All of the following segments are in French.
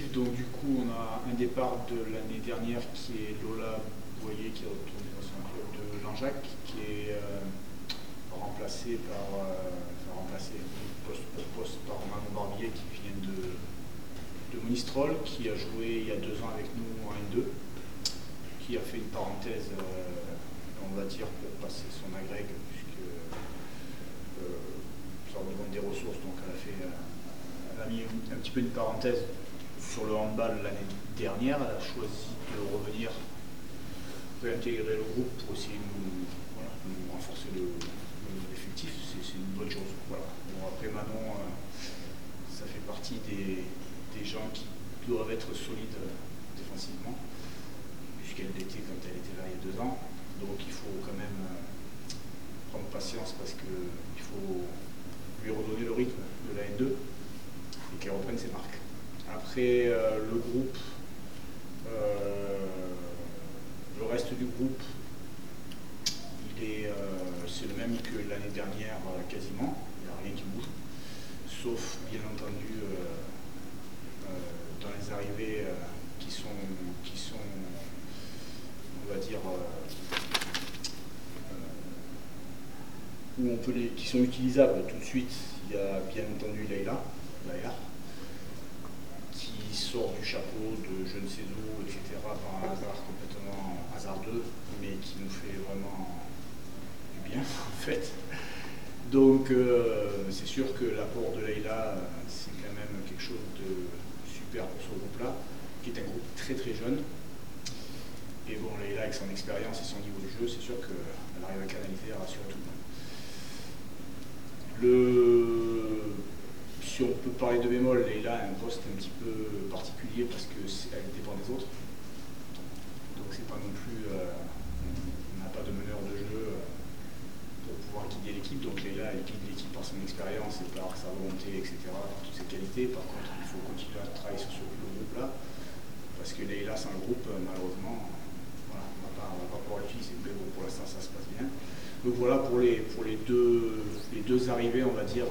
donc du coup, on a un départ de l'année dernière qui est Lola Boyer qui est retournée dans son club de Langeac, qui est remplacé poste pour poste par Manon Barbier qui vient de Monistrol, qui a joué il y a 2 ans avec nous en N2, qui a fait une parenthèse, on va dire, pour passer son agrég, puisque ça demande des ressources, donc elle a mis un petit peu une parenthèse sur le handball l'année dernière. Elle a choisi de revenir réintégrer le groupe pour essayer de nous renforcer l'effectif. C'est une bonne chose. Voilà. Bon, après Manon, ça fait partie des gens qui doivent être solides défensivement, puisqu'elle l'était quand elle était là il y a 2 ans. Donc il faut quand même prendre patience parce qu'il faut lui redonner le rythme de la N2 et qu'elle reprenne ses marques. Après le groupe, le reste du groupe, c'est le même que l'année dernière quasiment, il n'y a rien qui bouge, sauf bien entendu dans les arrivées qui sont on va dire qui sont utilisables tout de suite. Il y a bien entendu Leïla, qui sort du chapeau de je ne sais où, etc., par un hasard complètement hasardeux, mais qui nous fait vraiment du bien, en fait. Donc, c'est sûr que l'apport de Leïla, c'est quand même quelque chose de super pour ce groupe-là, qui est un groupe très très jeune. Et bon, Leïla, avec son expérience et son niveau de jeu, c'est sûr qu'elle arrive à canaliser, à rassurer tout le monde. Si on peut parler de bémol, Leïla a un poste un petit peu particulier parce qu'elle dépend des autres. Donc c'est pas non plus, on n'a pas de meneur de jeu pour pouvoir guider l'équipe. Donc Leïla, elle guide l'équipe par son expérience et par sa volonté, etc., par toutes ses qualités. Par contre, il faut continuer à travailler sur ce groupe-là parce que Leïla, sans le groupe, malheureusement, voilà, on va pas pouvoir l'utiliser. Mais bon, pour l'instant, ça se passe bien. Donc voilà pour les deux arrivées, on va dire,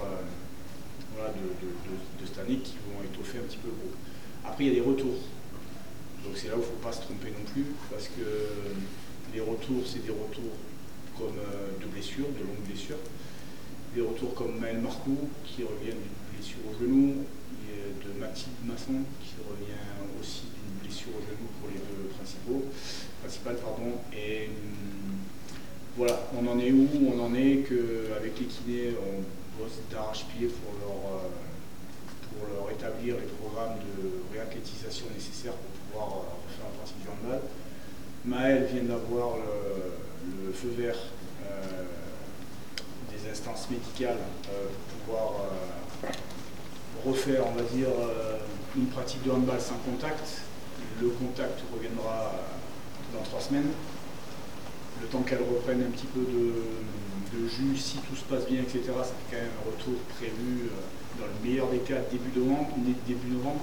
de cette année qui vont étoffer un petit peu le groupe. Après, il y a des retours. Donc c'est là où il ne faut pas se tromper non plus, parce que les retours, c'est des retours comme de blessures, de longues blessures. Des retours comme Maëlle Marcoux, qui revient d'une blessure au genou, et de Mathilde Masson, qui revient aussi d'une blessure au genou pour les deux principales. Et voilà, on en est où? On en est qu'avec les kinés, on bosse d'arrache-pied pour leur établir les programmes de réathlétisation nécessaires pour pouvoir refaire la pratique du handball. Maëlle vient d'avoir le feu vert des instances médicales pour pouvoir refaire, on va dire, une pratique de handball sans contact. Le contact reviendra dans 3 semaines. Le temps qu'elle reprenne un petit peu de jus, si tout se passe bien, etc., ça fait quand même un retour prévu dans le meilleur des cas début novembre.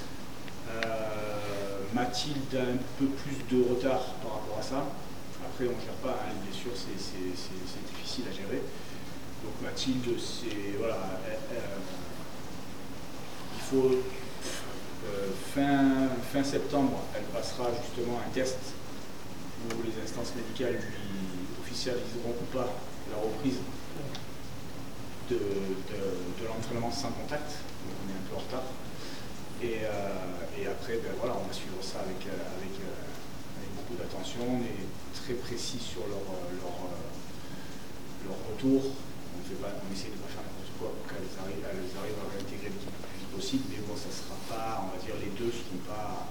Mathilde a un peu plus de retard par rapport à ça. Après, on ne gère pas, hein, bien sûr, c'est difficile à gérer. Donc Mathilde, c'est voilà, il faut fin septembre, elle passera justement un test où les instances médicales lui officialiseront ou pas la reprise de l'entraînement sans contact. Donc on est un peu en retard. Et après, voilà, on va suivre ça avec beaucoup d'attention. On est très précis sur leur retour. On essaie de ne pas faire n'importe quoi pour qu'elles arrivent à réintégrer l'équipe le plus vite possible. Mais bon, ça ne sera pas, on va dire, les deux ne seront pas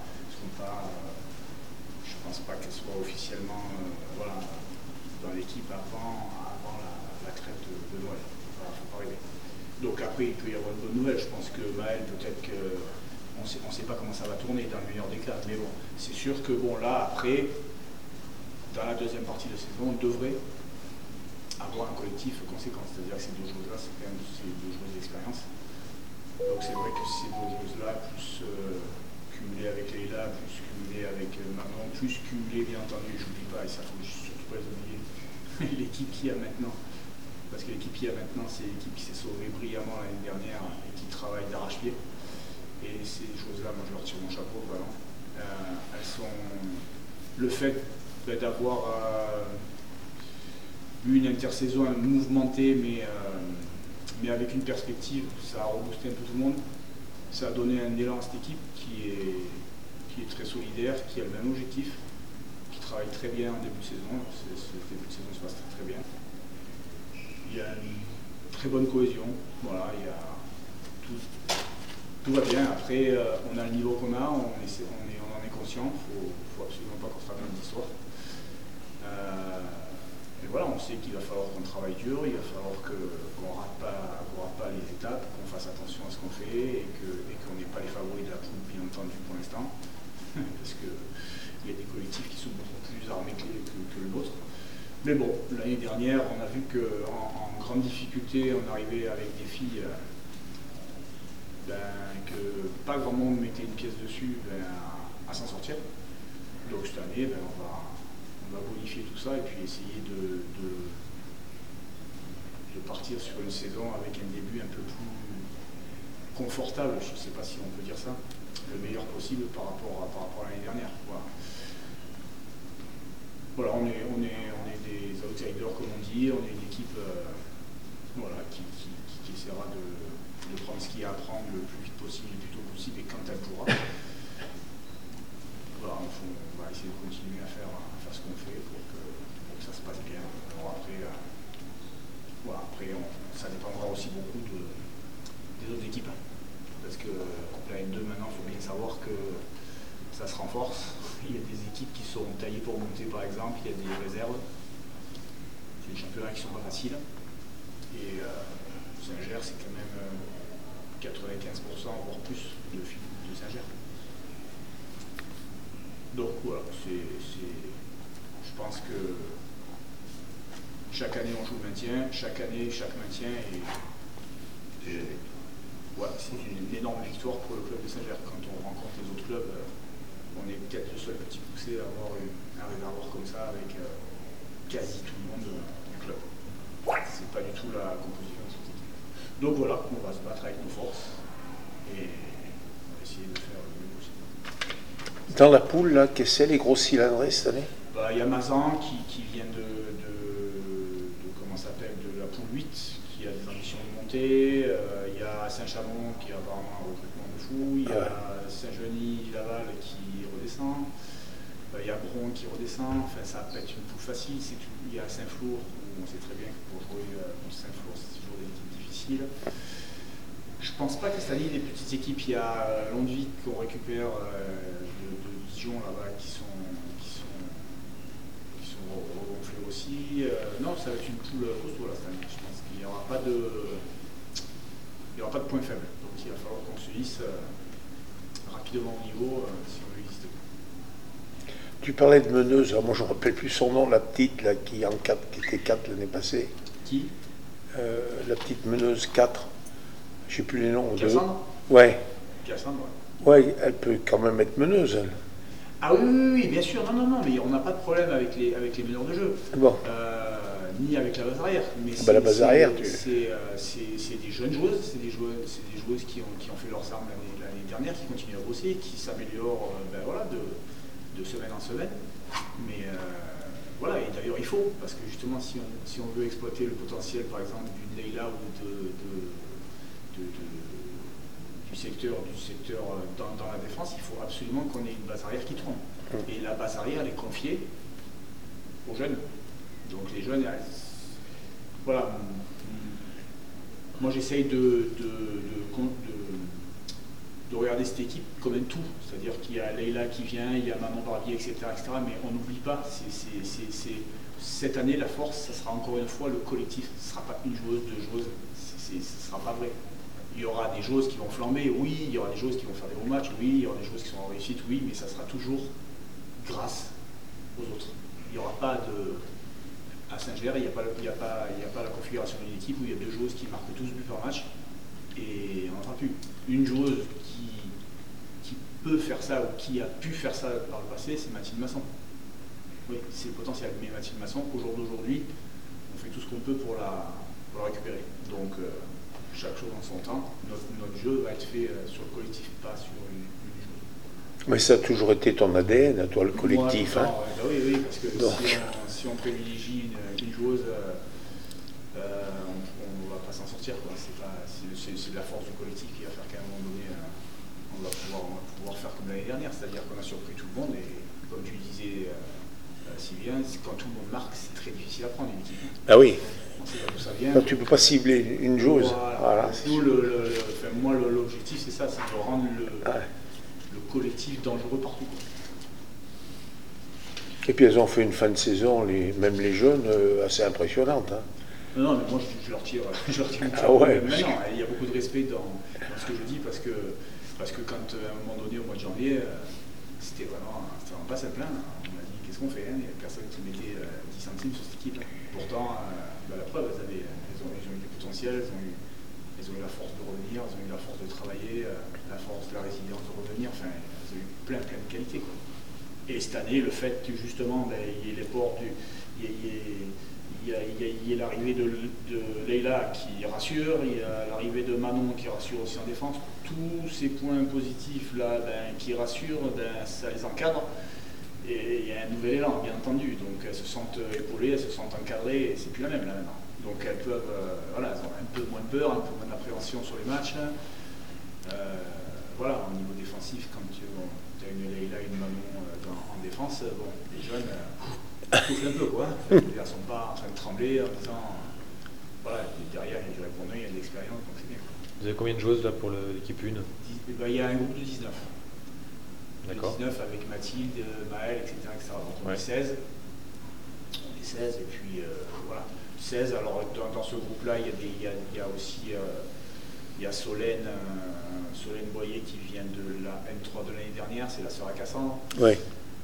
je ne pense pas qu'elle soit officiellement dans l'équipe avant la trêve de Noël. Voilà, faut pas rêver. Donc après, il peut y avoir une bonne nouvelle. Je pense que Maëlle, peut-être qu'on ne sait pas comment ça va tourner dans le meilleur des cas. Mais bon, c'est sûr que là, après, dans la deuxième partie de saison, on devrait avoir un collectif conséquent. C'est-à-dire que ces deux joueuses-là, c'est quand même ces deux joueuses d'expérience. Donc c'est vrai que ces deux joueuses-là, plus cumulé avec Leïla, plus cumulé avec Manon, plus cumulé bien entendu, je n'oublie pas, et ça ne faut surtout pas les oublier, l'équipe qui a maintenant. Parce que l'équipe qui a maintenant, c'est l'équipe qui s'est sauvée brillamment l'année dernière et qui travaille d'arrache-pied. Et ces choses-là, moi je leur tire mon chapeau vraiment. Elles sont le fait d'avoir eu une intersaison mouvementée, mais avec une perspective, ça a reboosté un peu tout le monde. Ça a donné un élan à cette équipe qui est très solidaire, qui a le même objectif, qui travaille très bien en début de saison. Ce début de saison se passe très, très bien. Il y a une très bonne cohésion. Voilà, il y a tout va bien. Après, on a le niveau qu'on a, on en est conscient. Il ne faut absolument pas qu'on se ramène d'histoire. Et voilà, on sait qu'il va falloir qu'on travaille dur, il va falloir qu'on rate pas les étapes, qu'on fasse attention à ce qu'on fait et qu'on n'ait pas les favoris de la poule, bien entendu, pour l'instant. Parce qu'il y a des collectifs qui sont beaucoup plus armés que le nôtre. Mais bon, l'année dernière, on a vu qu'en grande difficulté, on arrivait avec des filles que pas grand monde mettait une pièce dessus à s'en sortir. Donc cette année, on va bonifier tout ça et puis essayer de partir sur une saison avec un début un peu plus confortable, je ne sais pas si on peut dire ça, le meilleur possible par rapport à l'année dernière. Voilà, on est des outsiders comme on dit, on est une équipe qui essaiera de prendre ce qu'il y a à prendre le plus vite possible, le plus tôt possible et quand elle pourra. Voilà, on va essayer de continuer à faire ce qu'on fait pour que ça se passe bien. Alors après, ça dépendra aussi beaucoup des autres équipes. Parce que la N2 maintenant, il faut bien savoir que ça se renforce. Il y a des équipes qui sont taillées pour monter par exemple, il y a des réserves. C'est des championnats qui ne sont pas faciles. Et Saint-Ger, c'est quand même 95% voire plus de Saint-Ger. Donc voilà, je pense que chaque année on joue le maintien, chaque maintien c'est une énorme victoire pour le club de Saint-Ger. Quand on rencontre les autres clubs, on est peut-être le seul petit poussé à avoir un réservoir comme ça avec quasi tout le monde du club. C'est pas du tout la composition de cette équipe. Donc voilà, on va se battre avec nos forces et on va essayer de faire le mieux possible. Dans la poule, là, qu'est-ce que c'est les gros cylindrés cette année? Il y a Mazan qui vient de la poule 8, qui a des ambitions de monter. Il y a Saint-Chamond qui a apparemment un recrutement de fou. Il y a Saint-Genis-Laval qui redescend. Il y a Bron qui redescend. Enfin, ça peut être une poule facile. Il y a Saint-Flour, où on sait très bien que pour jouer contre Saint-Flour, c'est toujours des équipes difficiles. Je ne pense pas que cette année, les petites équipes, il y a Londevik qu'on récupère de Dijon là-bas qui sont regonflés aussi. Non, ça va être une poule costaud là cette année. Je pense qu'il n'y aura pas de point faible. Donc il va falloir qu'on se hisse rapidement au niveau si on veut exister. Tu parlais de meneuse, alors moi je ne me rappelle plus son nom, la petite là, qui était 4 l'année passée. Qui la petite meneuse 4. Je ne sais plus les noms. Cassandre. Ouais. Cassandre, ouais, elle peut quand même être meneuse, elle. Ah oui, bien sûr, non, mais on n'a pas de problème avec les meneurs de jeu, bon. Ni avec la base arrière. Mais la base arrière, c'est des jeunes joueuses, c'est des joueuses qui ont fait leurs armes l'année dernière, qui continuent à bosser, qui s'améliorent de semaine en semaine. Mais voilà, et d'ailleurs il faut, parce que justement si on veut exploiter le potentiel par exemple d'une Leila ou du secteur dans la défense, il faut absolument qu'on ait une base arrière qui tourne. Et la base arrière, elle est confiée aux jeunes. Donc les jeunes, voilà. Moi j'essaye de regarder cette équipe comme un tout. C'est-à-dire qu'il y a Leila qui vient, il y a Maman Barbier, etc. mais on n'oublie pas, cette année la force, ça sera encore une fois le collectif. Ce ne sera pas une joueuse, deux joueuses, ce ne sera pas vrai. Il y aura des joueuses qui vont flamber, oui, il y aura des joueuses qui vont faire des bons matchs, oui, il y aura des joueuses qui sont en réussite, oui, mais ça sera toujours grâce aux autres. Il n'y aura pas à Saint-Ger, il n'y a pas la configuration d'une équipe où il y a deux joueuses qui marquent 12 buts par match et on n'en fera plus. Une joueuse qui peut faire ça ou qui a pu faire ça par le passé, c'est Mathilde Masson. Oui, c'est le potentiel, mais Mathilde Masson, au jour d'aujourd'hui, on fait tout ce qu'on peut pour la récupérer. Donc chaque chose en son temps. Notre jeu va être fait sur le collectif, pas sur une chose. Mais ça a toujours été ton ADN, à toi, le collectif. Moi, hein. bah oui, parce que Donc. si on privilégie une joueuse, on ne va pas s'en sortir. C'est la force du collectif qui va faire qu'à un moment donné, on va pouvoir faire comme l'année dernière. C'est-à-dire qu'on a surpris tout le monde et comme tu disais si bien, quand tout le monde marque, c'est très difficile à prendre une équipe. Ah oui. On sait pas d'où ça vient. Donc, tu ne peux pas cibler une joueuse. Voilà. c'est Nous, sûr. moi, l'objectif, c'est ça, c'est de rendre le collectif dangereux partout. Et puis elles ont fait une fin de saison, même les jeunes, assez impressionnante. Hein. Non, mais moi je leur tire une Ah ouais, maintenant, il y a beaucoup de respect dans ce que je dis parce que quand à un moment donné au mois de janvier, c'était vraiment pas simple. Hein. On m'a dit qu'est-ce qu'on fait, hein. Il n'y a personne qui mettait 10 centimes sur cette équipe. Hein. Pourtant, la preuve, elles ont eu du potentiel, elles ont eu la force de revenir, elles ont eu la force de travailler, la force de la résilience de revenir, enfin elles ont eu plein de qualités. Quoi. Et cette année, le fait que justement il y ait les portes, il y a l'arrivée de Leila qui rassure, il y a l'arrivée de Manon qui rassure aussi en défense. Tous ces points positifs là qui rassurent, ça les encadre. Et il y a un nouvel élan, bien entendu. Donc elles se sentent épaulées, elles se sentent encadrées, et c'est plus la même là maintenant. Donc elles peuvent, elles ont un peu moins de peur, un peu moins d'appréhension sur les matchs. Voilà, au niveau défensif, quand tu as une Leila, une Manon en défense, les jeunes soufflent un peu, quoi. Elles ne sont pas en train de trembler en disant, voilà, derrière il y a du répondant, il y a de l'expérience, donc c'est bien. Vous avez combien de joueuses là pour l'équipe 1? Il y a un groupe de 19. D'accord. 19 avec Mathilde, Maëlle, etc. Donc on est 16. On est 16 et puis voilà. 16, alors dans ce groupe-là, il y a aussi Solène Boyer qui vient de la N3 de l'année dernière, c'est la sœur à Cassandre. Oui.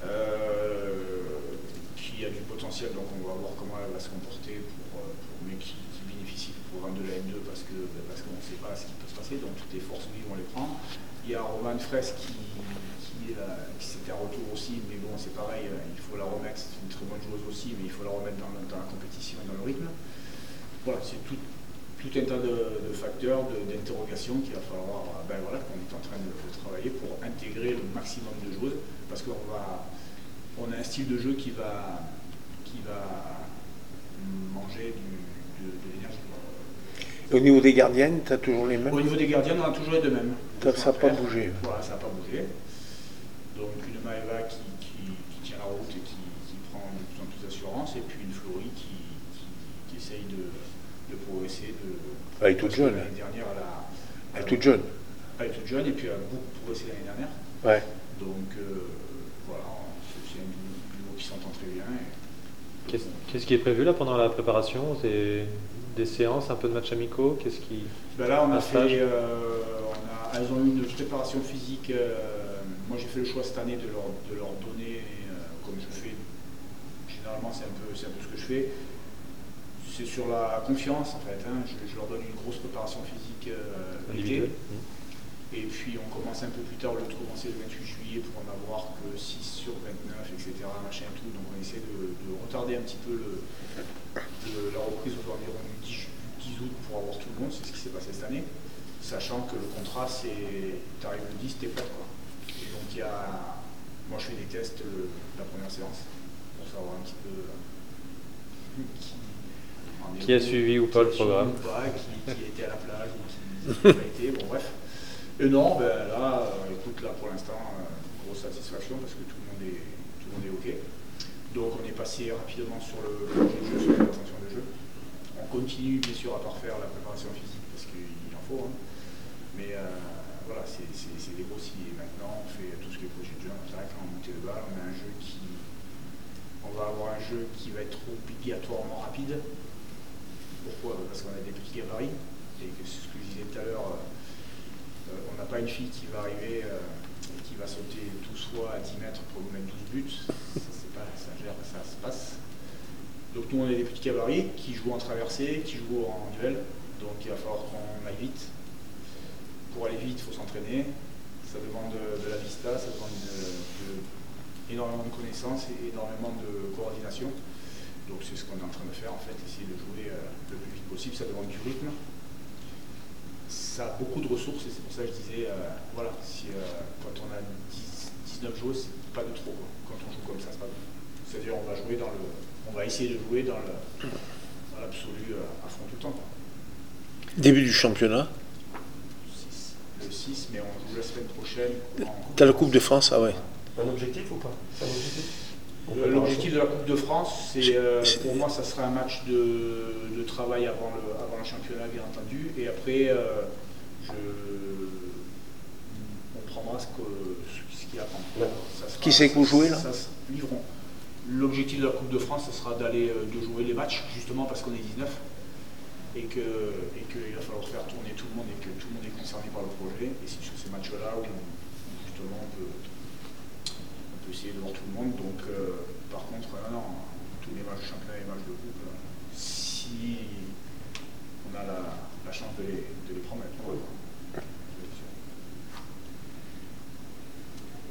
Qui a du potentiel, donc on va voir comment elle va se comporter mais qui bénéficie du programme de la N2 parce qu'on ne sait pas ce qui peut se passer, donc toutes les forces vives vont les prendre. Il y a Romane Fraisse qui c'était un retour aussi, mais bon c'est pareil, il faut la remettre, c'est une très bonne joueuse aussi, mais il faut la remettre dans la compétition et dans le rythme. Voilà, c'est tout un tas de facteurs, d'interrogations qu'il va falloir, qu'on est en train de travailler pour intégrer le maximum de joueuses, parce qu'on a un style de jeu qui va manger de l'énergie. Au niveau des gardiennes, tu as toujours les mêmes? Au niveau des gardiennes, on a toujours les deux mêmes. Ça n'a pas bougé. Voilà, ça n'a pas bougé. Donc une Maëva qui tient la route et qui prend de plus en plus d'assurance, et puis une Florie qui essaye de progresser. Elle est toute jeune. L'année dernière, elle est toute jeune. Elle est toute jeune et puis elle a beaucoup progressé l'année dernière. Ouais. Donc voilà, c'est un duo qui s'entend très bien. Qu'est-ce qui est prévu là pendant la préparation? C'est des séances, un peu de matchs amicaux? Qu'est-ce qui... Là, on a fait. Elles ont eu une préparation physique. Moi, j'ai fait le choix cette année de leur donner, comme je fais. Généralement, c'est un peu ce que je fais. C'est sur la confiance en fait. Hein. Je leur donne une grosse préparation physique l'été. Et puis on commence un peu plus tard, le tour commencer le 28 juillet pour en avoir que 6 sur 29, etc. Machin tout. Donc on essaie de retarder un petit peu la reprise aux environs du 10 août pour avoir tout le monde. C'est ce qui s'est passé cette année. Sachant que le contrat, c'est t'arrives le 10, t'es prêt, quoi. Et donc moi je fais des tests la première séance pour savoir un petit peu qui a suivi ou pas le programme, ou pas, qui était à la plage ou qui n'a pas été, bon bref. Et non, là, écoute, là pour l'instant, grosse satisfaction parce que tout le monde est OK. Donc on est passé rapidement sur le projet de jeu, sur l'intention de jeu. On continue bien sûr à parfaire la préparation physique parce qu'il en faut, hein. Mais voilà, c'est des grossiers. Maintenant, on fait tout ce qui est projet de jeu, on attaque, on monte de balle, on va avoir un jeu qui va être obligatoirement rapide. Pourquoi? Parce qu'on a des petits gabarits, et que c'est ce que je disais tout à l'heure, on n'a pas une fille qui va arriver et qui va sauter tout soit à 10 mètres pour nous mettre 12 buts, ça gère, ça se passe. Donc nous on a des petits gabarits qui jouent en traversée, qui jouent en duel, donc il va falloir qu'on aille vite. Pour aller vite, il faut s'entraîner, ça demande de la vista, ça demande énormément de connaissances et énormément de coordination. Donc c'est ce qu'on est en train de faire en fait, essayer de jouer le plus vite possible, ça demande du rythme. ça a beaucoup de ressources et c'est pour ça que je disais, voilà, si, quand on a 19 joueurs, c'est pas de trop. Quoi. Quand on joue comme ça, c'est pas de trop. C'est-à-dire on va essayer de jouer dans l'absolu à fond tout le temps. Quoi. Début du championnat. Le 6, mais on joue la semaine prochaine. T'as la Coupe de France, ah ouais. Un objectif ou pas? C'est un objectif? L'objectif de la Coupe de France, c'est pour moi, ça sera un match de travail avant le championnat, bien entendu. Et après, on prendra ce qu'il y a à prendre. Qui c'est que vous jouez là? Livron. L'objectif de la Coupe de France, ce sera de jouer les matchs, justement parce qu'on est 19. Et qu'il va falloir faire tourner tout le monde et que tout le monde est concerné par le projet. Et c'est sur ces matchs-là où justement on peut essayer de voir tout le monde. Donc par contre, tous les matchs de championnat et les matchs de groupe, si on a la chance de les prendre,